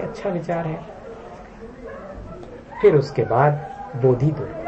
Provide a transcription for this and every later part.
अच्छा विचार है। फिर उसके बाद बोधि दुर्लभ।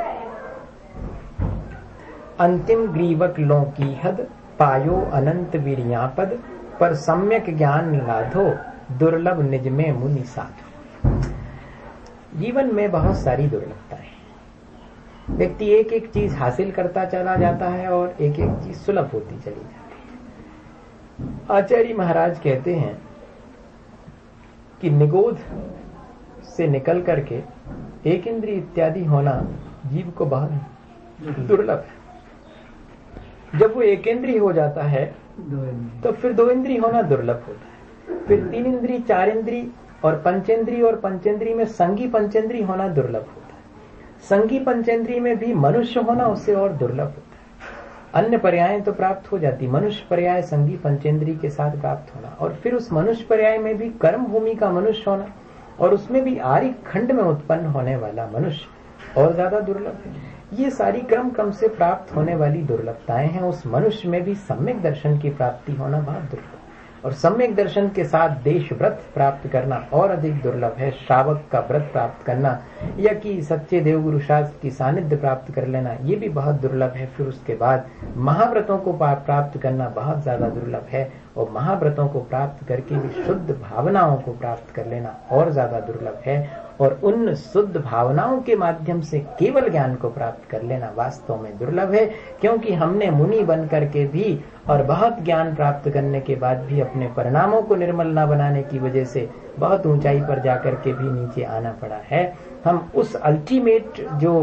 अंतिम ग्रीवक लो की हद, पायो अनंत वीर्यापद, पर सम्यक ज्ञान लाधो, दुर्लभ निज में मुनि साधो। जीवन में बहुत सारी दुर्लभताएं हैं। व्यक्ति एक एक चीज हासिल करता चला जाता है और एक एक चीज सुलभ होती चली जाती है। आचार्य महाराज कहते हैं कि निगोध से निकल करके एक इंद्रिय इत्यादि होना जीव को बहुत दुर्लभ है। जब वो एक इंद्रिय हो जाता है तो फिर दो इंद्रिय होना दुर्लभ होता है, फिर तीन इंद्रिय, चार इंद्रिय और पंचेंद्रिय में संगी पंचेंद्रिय होना दुर्लभ होता है। संगी पंचेंद्रिय में भी मनुष्य होना उससे और दुर्लभ होता है। अन्य पर्याय तो प्राप्त हो जाती, मनुष्य पर्याय संगी पंचेंद्रिय के साथ प्राप्त होना, और फिर उस मनुष्य पर्याय में भी कर्म भूमि का मनुष्य होना, और उसमें भी आर्य खंड में उत्पन्न होने वाला मनुष्य और ज्यादा दुर्लभ है। ये सारी क्रम से प्राप्त होने वाली दुर्लभताएं हैं। उस मनुष्य में भी सम्यक दर्शन की प्राप्ति होना बहुत दुर्लभ, और सम्यक दर्शन के साथ देश व्रत प्राप्त करना और अधिक दुर्लभ है। श्रावक का व्रत प्राप्त करना या कि सच्चे देवगुरु शास्त्र की सानिध्य प्राप्त कर लेना, ये भी बहुत दुर्लभ है। फिर उसके बाद महाव्रतों को प्राप्त करना बहुत ज्यादा दुर्लभ है, और महाव्रतों को प्राप्त करके भी शुद्ध भावनाओं को प्राप्त कर लेना और ज्यादा दुर्लभ है। और उन शुद्ध भावनाओं के माध्यम से केवल ज्ञान को प्राप्त कर लेना वास्तव में दुर्लभ है, क्योंकि हमने मुनि बन करके भी और बहुत ज्ञान प्राप्त करने के बाद भी अपने परिणामों को निर्मल न बनाने की वजह से बहुत ऊंचाई पर जाकर के भी नीचे आना पड़ा है। हम उस अल्टीमेट जो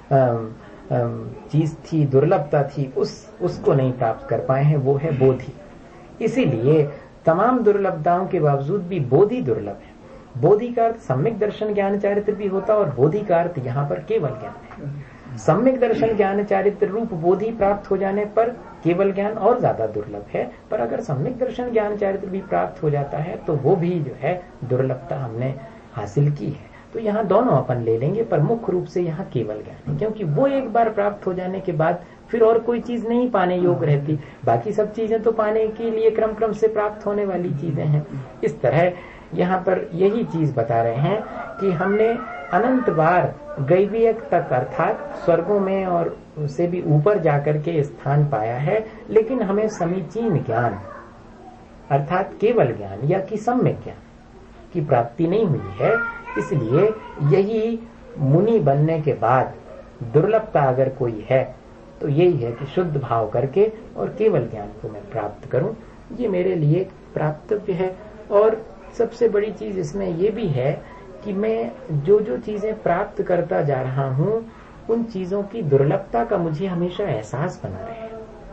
चीज थी, दुर्लभता थी, उसको नहीं प्राप्त कर पाए हैं, वो है बोधि। इसीलिए तमाम दुर्लभताओं के बावजूद भी बोधि दुर्लभ है। बोधि का अर्थ सम्यक दर्शन ज्ञान चारित्र भी होता है, और बोधि का अर्थ यहाँ पर केवल ज्ञान है। सम्यक दर्शन ज्ञान चारित्र रूप बोधि प्राप्त हो जाने पर केवल ज्ञान और ज्यादा दुर्लभ है, पर अगर सम्यक दर्शन ज्ञान चारित्र भी प्राप्त हो जाता है तो वो भी जो है दुर्लभता हमने हासिल की है। तो यहाँ दोनों अपन ले लेंगे, पर मुख्य रूप से यहाँ केवल ज्ञान है, क्योंकि वो एक बार प्राप्त हो जाने के बाद फिर और कोई चीज नहीं पाने योग्य रहती। बाकी सब चीजें तो पाने के लिए क्रम से प्राप्त होने वाली चीजें हैं। इस तरह यहाँ पर यही चीज बता रहे हैं कि हमने अनंत बार गैवीयक तक अर्थात स्वर्गों में और उससे भी ऊपर जाकर के स्थान पाया है, लेकिन हमें समीचीन ज्ञान अर्थात केवल ज्ञान या कि सम्यक ज्ञान की प्राप्ति नहीं हुई है। इसलिए यही मुनि बनने के बाद दुर्लभता अगर कोई है तो यही है कि शुद्ध भाव करके और केवल ज्ञान को मैं प्राप्त करूं, ये मेरे लिए प्राप्तव्य है। और सबसे बड़ी चीज इसमें ये भी है कि मैं जो जो चीजें प्राप्त करता जा रहा हूं उन चीजों की दुर्लभता का मुझे हमेशा एहसास बना रहे।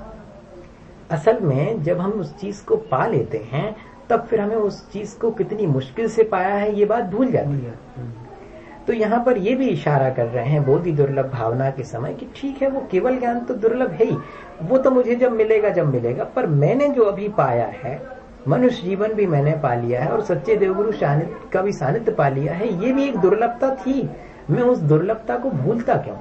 असल में जब हम उस चीज को पा लेते हैं तब फिर हमें उस चीज को कितनी मुश्किल से पाया है ये बात भूल जाती है। तो यहाँ पर ये भी इशारा कर रहे हैं बोधि दुर्लभ भावना के समय कि ठीक है, वो केवल ज्ञान तो दुर्लभ है ही, वो तो मुझे जब मिलेगा, पर मैंने जो अभी पाया है, मनुष्य जीवन भी मैंने पा लिया है और सच्चे देवगुरु का भी सानिध्य पा लिया है, ये भी एक दुर्लभता थी। मैं उस दुर्लभता को भूलता क्यों?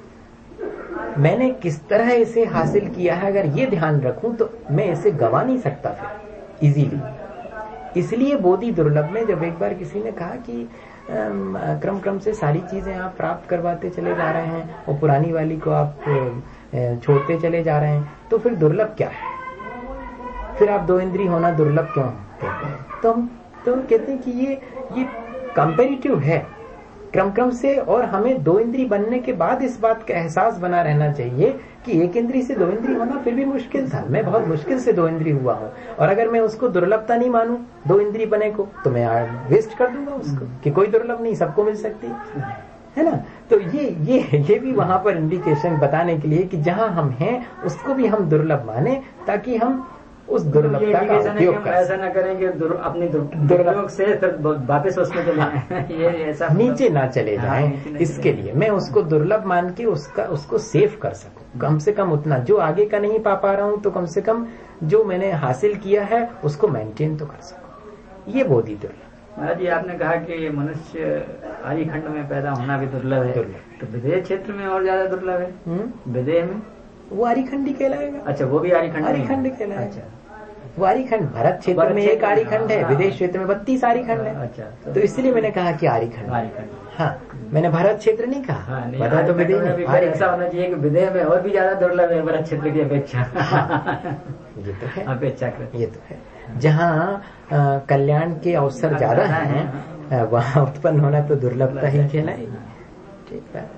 मैंने किस तरह इसे हासिल किया है अगर ये ध्यान रखूं तो मैं इसे गवा नहीं सकता फिर इजीली। इसलिए बोधि दुर्लभ में जब एक बार किसी ने कहा कि क्रम से सारी चीजें आप प्राप्त करवाते चले जा रहे हैं और पुरानी वाली को आप छोड़ते चले जा रहे हैं, तो फिर दुर्लभ क्या है? फिर आप दो इंद्रिय होना दुर्लभ क्यों कहते हैं? तो हम कहते हैं कि ये कंपैरेटिव है क्रम से, और हमें दो इंद्रिय बनने के बाद इस बात का एहसास बना रहना चाहिए कि एक इंद्रिय से दो इंद्रिय होना फिर भी मुश्किल था। मैं बहुत मुश्किल से दो इंद्रिय हुआ हूँ, और अगर मैं उसको दुर्लभता नहीं मानूं दो इंद्रिय बने को, तो मैं वेस्ट कर दूंगा उसको कि कोई दुर्लभ नहीं, सबको मिल सकती है ना। तो ये भी वहां पर इंडिकेशन बताने के लिए कि जहां हम हैं उसको भी हम दुर्लभ माने, ताकि हम उस दुर्लभता का उपयोग कर। ऐसा न करें कि अपनी दुर्लभ से वापस उसमें चले जाएं, ये ऐसा नीचे ना चले जाएं। इसके लिए मैं उसको दुर्लभ मान के उसको सेव कर सकूं, कम से कम उतना जो आगे का नहीं पा रहा हूं तो कम से कम जो मैंने हासिल किया है उसको मेंटेन तो कर सकूं। ये बोधि दुर्लभ। महाराज जी, आपने कहा कि मनुष्य आर्य खंड में पैदा होना भी दुर्लभ है, तो विदेह क्षेत्र में और ज्यादा दुर्लभ है। विदेह में वो आर्य खंडी कहलाएगा। अच्छा, वो भी आर्य खंड कहलाएगा। अच्छा, वो आर्यखंड भरत क्षेत्र में एक आर्यखंड है, विदेश क्षेत्र में 32 आर्यखंड है। अच्छा, तो इसलिए मैंने कहा कि आर्यखंड। हाँ, मैंने भरत क्षेत्र नहीं कहा, बता तो विदेह में ऐसा होना चाहिए कि विदेह में और भी ज्यादा दुर्लभ है भरत क्षेत्र की अपेक्षा। ये तो है, अपेक्षाकृत ये तो है। जहाँ कल्याण के अवसर ज्यादा हैं वहाँ उत्पन्न होना तो दुर्लभता ही कहलाएगी। ठीक है।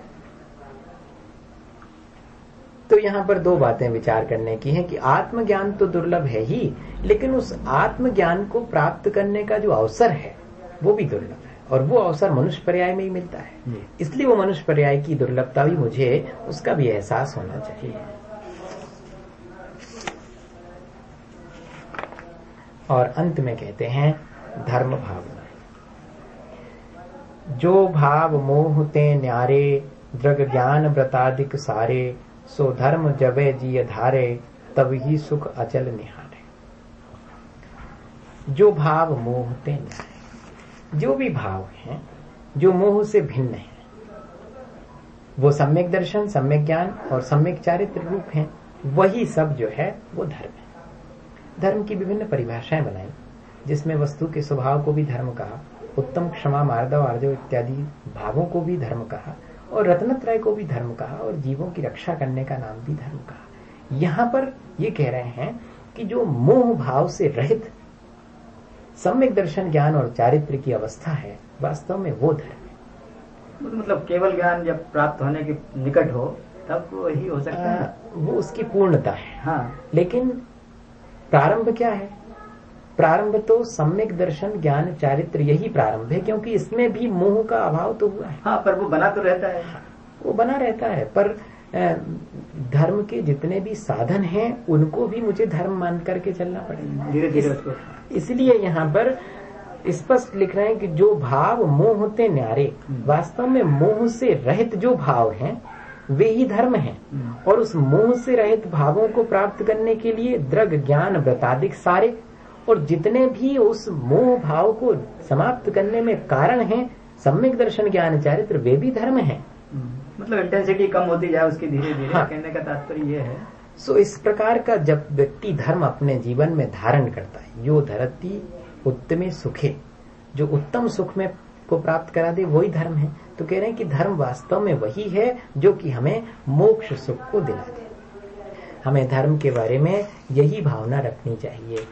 तो यहाँ पर दो बातें विचार करने की है कि आत्मज्ञान तो दुर्लभ है ही, लेकिन उस आत्मज्ञान को प्राप्त करने का जो अवसर है वो भी दुर्लभ है, और वो अवसर मनुष्य पर्याय में ही मिलता है। इसलिए वो मनुष्य पर्याय की दुर्लभता भी मुझे उसका भी एहसास होना चाहिए। और अंत में कहते हैं धर्म भावना, जो भाव मोह ते न्यारे, दृग ज्ञान व्रतादिक सारे, सो धर्म जबे जिय धारे, तब ही सुख अचल निहारे। जो भाव मोह ते न्यारे, जो भी भाव हैं जो मोह से भिन्न है, वो सम्यक दर्शन, सम्यक ज्ञान और सम्यक चारित्र रूप हैं, वही सब जो है वो धर्म है। धर्म की विभिन्न परिभाषाएं बनाई, जिसमें वस्तु के स्वभाव को भी धर्म कहा, उत्तम, क्षमा, मार्दव, आर्जव इत्यादि भावों को भी धर्म कहा, और रत्नत्रय को भी धर्म कहा, और जीवों की रक्षा करने का नाम भी धर्म कहा। यहाँ पर ये कह रहे हैं कि जो मोह भाव से रहित सम्यक दर्शन, ज्ञान और चारित्र की अवस्था है, वास्तव में वो धर्म है। मतलब केवल ज्ञान जब प्राप्त होने के निकट हो तब वो ही हो सकता है, वो उसकी पूर्णता है। हाँ, लेकिन प्रारंभ क्या है? प्रारंभ तो सम्यक दर्शन, ज्ञान, चारित्र, यही प्रारंभ है, क्योंकि इसमें भी मोह का अभाव तो हुआ है। हाँ, पर वो बना तो रहता है, वो बना रहता है, पर धर्म के जितने भी साधन हैं उनको भी मुझे धर्म मान करके चलना पड़ेगा धीरे धीरे उसको। इसलिए यहाँ पर स्पष्ट लिख रहे हैं कि जो भाव मोह होते न्यारे, वास्तव में मोह से रहित जो भाव हैं वे ही धर्म हैं, और उस मोह से रहित भावों को प्राप्त करने के लिए दृग ज्ञान व्रतादिक सारे, और जितने भी उस मोह भाव को समाप्त करने में कारण हैं, सम्यक दर्शन, ज्ञान, चारित्र, वे भी धर्म हैं। मतलब इंटेंसिटी कम होती जाए उसकी धीरे धीरे। हाँ। कहने का तात्पर्य ये है। सो इस प्रकार का जब व्यक्ति धर्म अपने जीवन में धारण करता है, यो धरती उत्तमे सुखे, जो उत्तम सुख में को प्राप्त करा दे, वही धर्म है। तो कह रहे हैं कि धर्म वास्तव में वही है जो कि हमें मोक्ष सुख को दिला दे। हमें धर्म के बारे में यही भावना रखनी चाहिए।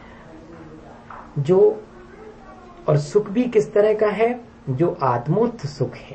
जो और सुख भी किस तरह का है? जो आत्मोत्थ सुख है,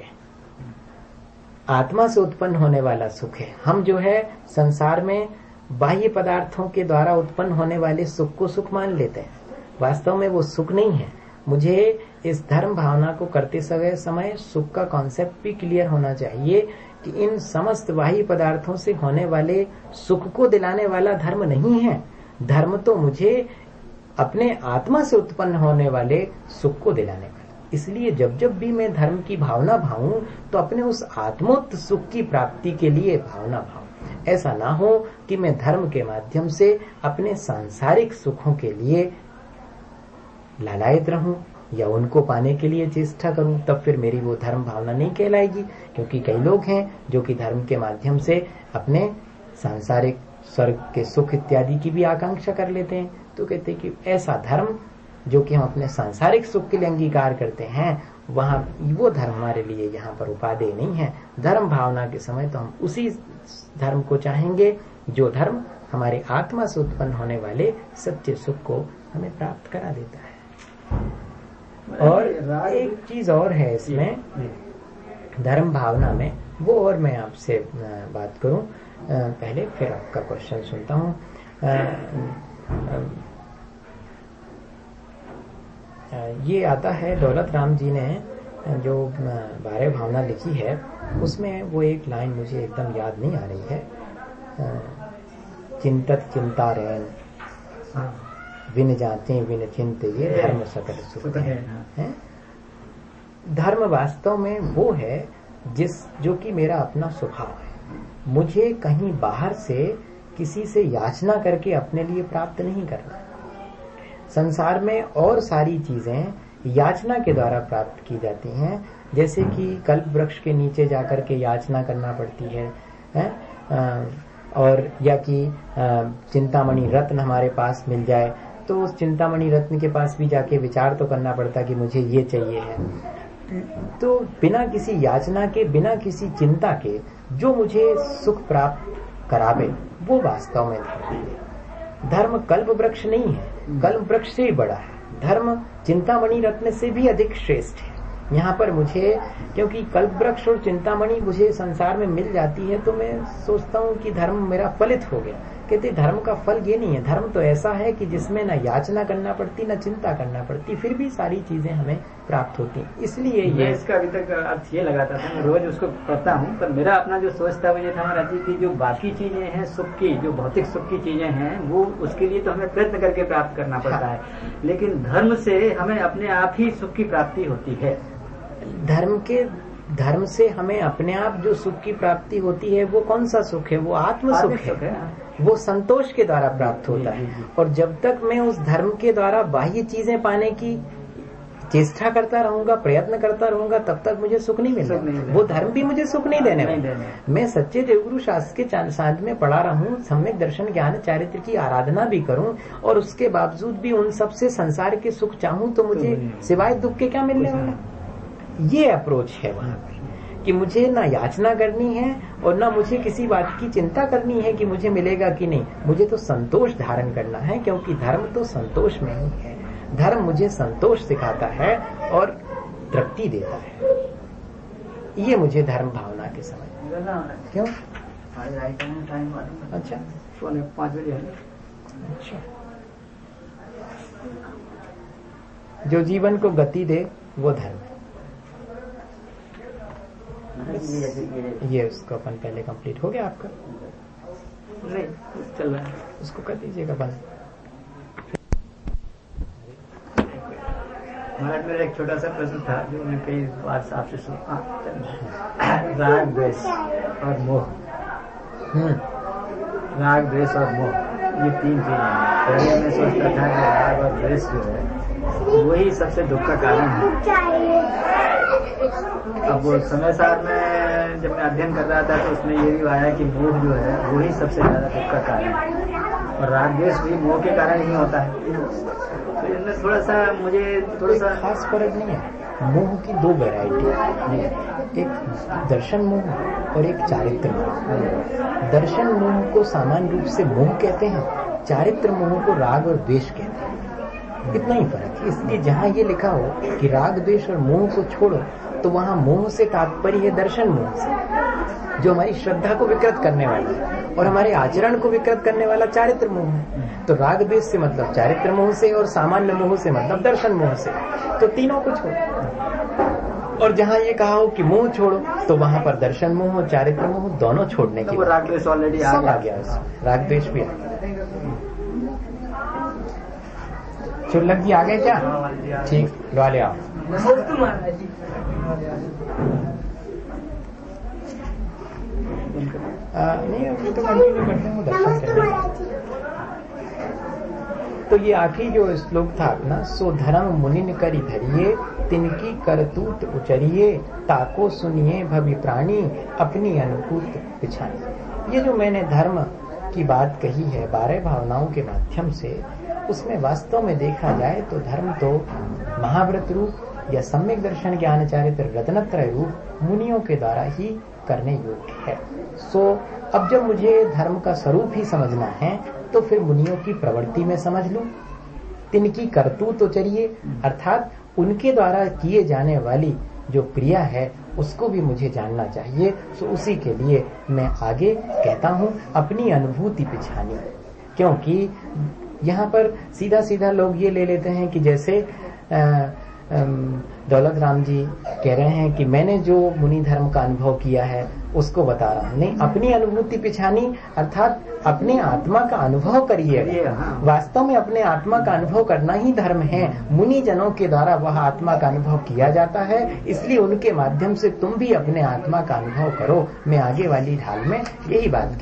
आत्मा से उत्पन्न होने वाला सुख है। हम जो है संसार में बाह्य पदार्थों के द्वारा उत्पन्न होने वाले सुख को सुख मान लेते हैं, वास्तव में वो सुख नहीं है। मुझे इस धर्म भावना को करते समय सुख का कॉन्सेप्ट भी क्लियर होना चाहिए कि इन समस्त बाह्य पदार्थों से होने वाले सुख को दिलाने वाला धर्म नहीं है। धर्म तो मुझे अपने आत्मा से उत्पन्न होने वाले सुख को दिलाने वाला। इसलिए जब जब भी मैं धर्म की भावना भाऊं तो अपने उस आत्मोत्त सुख की प्राप्ति के लिए भावना भाऊं। ऐसा ना हो कि मैं धर्म के माध्यम से अपने सांसारिक सुखों के लिए लालायित रहूं या उनको पाने के लिए चेष्टा करूं, तब फिर मेरी वो धर्म भावना नहीं कहलाएगी। क्योंकि कई लोग हैं जो कि धर्म के माध्यम से अपने सांसारिक स्वर्ग के सुख इत्यादि की भी आकांक्षा कर लेते हैं। तो कहते हैं कि ऐसा धर्म जो कि हम अपने सांसारिक सुख के लिए अंगीकार करते हैं, वहां वो धर्म हमारे लिए यहाँ पर उपादेय नहीं है। धर्म भावना के समय तो हम उसी धर्म को चाहेंगे जो धर्म हमारे आत्मा से उत्पन्न होने वाले सच्चे सुख को हमें प्राप्त करा देता है। और एक चीज और है इसमें धर्म भावना में, वो और मैं आपसे बात करूं पहले, फिर आपका क्वेश्चन सुनता हूं। ये आता है दौलत राम जी ने जो 12 भावना लिखी है, उसमें वो एक लाइन मुझे एकदम याद नहीं आ रही है। चिंतत चिंता रैन विन जाते विन चिंत ये धर्म सकल सुख है। धर्म वास्तव में वो है जो कि मेरा अपना स्वभाव है। मुझे कहीं बाहर से किसी से याचना करके अपने लिए प्राप्त नहीं करना। संसार में और सारी चीजें याचना के द्वारा प्राप्त की जाती हैं, जैसे कि कल्प वृक्ष के नीचे जाकर के याचना करना पड़ती है, और या कि चिंतामणि रत्न हमारे पास मिल जाए तो उस चिंतामणि रत्न के पास भी जाके विचार तो करना पड़ता कि मुझे ये चाहिए है। तो बिना किसी याचना के, बिना किसी चिंता के जो मुझे सुख प्राप्त करावे, वो वास्तव में धर्म है। धर्म कल्प वृक्ष नहीं है, कल्प वृक्ष से ही बड़ा है। धर्म चिंतामणि रत्न से भी अधिक श्रेष्ठ है। यहाँ पर मुझे, क्योंकि कल्प वृक्ष और चिंतामणि मुझे संसार में मिल जाती है, तो मैं सोचता हूँ कि धर्म मेरा फलित हो गया। कहते धर्म का फल ये नहीं है, धर्म तो ऐसा है कि जिसमें न याचना करना पड़ती, न चिंता करना पड़ती, फिर भी सारी चीजें हमें प्राप्त होती हैं। इसलिए ये इसका अभी तक अर्थ ये लगाता था, मैं रोज उसको पढ़ता हूँ, पर मेरा अपना जो सोच था वो ये था महाराज जी की जो बाकी चीजें हैं सुख की, जो भौतिक सुख की चीजें हैं, वो उसके लिए तो हमें प्रयत्न करके प्राप्त करना पड़ता है, लेकिन धर्म से हमें अपने आप ही सुख की प्राप्ति होती है। धर्म से हमें अपने आप जो सुख की प्राप्ति होती है, वो कौन सा सुख है? वो आत्म सुख है। वो संतोष के द्वारा प्राप्त होता है। और जब तक मैं उस धर्म के द्वारा बाह्य चीजें पाने की चेष्टा करता रहूंगा, प्रयत्न करता रहूंगा, तब तक मुझे सुख नहीं मिलेगा। वो धर्म भी मुझे सुख नहीं देने वाला। मैं सच्चे देवगुरु शास्त्र के साथ में पढ़ा रहूं, सम्यक दर्शन ज्ञान चारित्र की आराधना भी करूं, और उसके बावजूद भी उन सबसे संसार के सुख चाहूं, तो मुझे सिवाय दुख के क्या मिलने वाला? ये अप्रोच है वहां पर, कि मुझे ना याचना करनी है और ना मुझे किसी बात की चिंता करनी है कि मुझे मिलेगा कि नहीं। मुझे तो संतोष धारण करना है, क्योंकि धर्म तो संतोष में ही है। धर्म मुझे संतोष सिखाता है और तृप्ति देता है। ये मुझे धर्म भावना के समझ। क्यों? अच्छा, 5 बजे। अच्छा, जो जीवन को गति दे वो धर्म है। ये उसको अपन पहले कंप्लीट हो गया आपका? नहीं, चल रहा है। उसको कर दीजिएगा बंद। महाराज मेरा एक छोटा सा प्रश्न था जो मैं कई बार आपसे सुना, राग द्वेष और मोह। राग द्वेष और मोह, ये 3 चीजें हैं। पहले मैं सोचता था कि राग और द्वेष जो है वही सबसे दुख का कारण है। अब वो समय साथ में जब मैं अध्ययन कर रहा था तो उसमें ये भी आया कि मोह जो है वही सबसे ज्यादा दुख का कारण है, और राग द्वेष भी मोह के कारण ही होता है। तो इसमें थोड़ा सा मुझे खास फर्क नहीं है। मोह की 2 वैरायटी है, एक दर्शन मोह और एक चारित्र मोह। दर्शन मोह को सामान्य रूप से मोह कहते हैं, चारित्र मोह को राग और द्वेष कहते हैं। इतना ही फर्क है। इसलिए जहाँ ये लिखा हो कि राग द्वेष और मोह को छोड़ो, तो वहाँ मोह से तात्पर्य है दर्शन मोह से, जो हमारी श्रद्धा को विकृत करने वाला है, और हमारे आचरण को विकृत करने वाला चारित्र मोह है। तो राग द्वेष से मतलब चारित्र मोह से, और सामान्य मोह से मतलब दर्शन मोह से। तो तीनों को छोड़ो। और जहाँ ये कहा हो कि मोह छोड़ो, तो वहाँ पर दर्शन मोह और चारित्र मोह दोनों छोड़ने की राग द्वेष ऑलरेडी आ गया। राग द्वेष भी आ गया। चुल्लक जी आ गए क्या? ठीक, लगा ले आओ। नहीं, अभी तो कंटिन्यू करते हैं, दर्शन करते। तो ये आखिरी जो श्लोक था अपना, सो धर्म मुनिन करी धरिए, तिनकी करतूत उचरिए, ताको सुनिए भवि प्राणी, अपनी अनुभूत पिछानी। ये जो मैंने धर्म की बात कही है 12 भावनाओं के माध्यम से, उसमें वास्तव में देखा जाए तो धर्म तो महाव्रत रूप या सम्यक दर्शन ज्ञान चारित्र रत्नत्रय रूप मुनियों के द्वारा ही करने योग्य है। सो अब जब मुझे धर्म का स्वरूप ही समझना है, तो फिर मुनियों की प्रवृत्ति में समझ लूं। तिनकी करतूत उचरिए, अर्थात उनके द्वारा किए जाने वाली जो क्रिया है उसको भी मुझे जानना चाहिए। सो उसी के लिए मैं आगे कहता हूं अपनी अनुभूति पिछानी, क्योंकि यहाँ पर सीधा सीधा लोग ये ले लेते हैं कि जैसे दौलत राम जी कह रहे हैं कि मैंने जो मुनि धर्म का अनुभव किया है उसको बता रहा हूँ। नहीं, अपनी अनुभूति पिछानी अर्थात अपने आत्मा का अनुभव करिए। वास्तव में अपने आत्मा का अनुभव करना ही धर्म है। मुनि जनों के द्वारा वह आत्मा का अनुभव किया जाता है, इसलिए उनके माध्यम से तुम भी अपने आत्मा का अनुभव करो। मैं आगे वाली ढाल में यही बात